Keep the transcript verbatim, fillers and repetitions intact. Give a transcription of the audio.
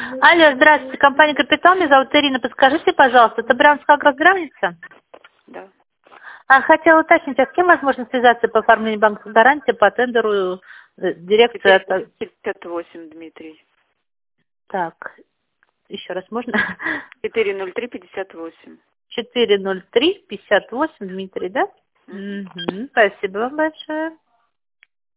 Алло, здравствуйте, компания «Капитал», меня зовут Ирина. Подскажите, пожалуйста, это Брянская агрограница? Да. А, хотела уточнить, а с кем возможно связаться по оформлению банковской гарантии по тендеру э, дирекция? от- пятьдесят восемь, Дмитрий. Так, еще раз можно? четыре ноль три пятьдесят восемь. четыре ноль три пятьдесят восемь, Дмитрий, да? Мгм. Мгм. Спасибо вам большое.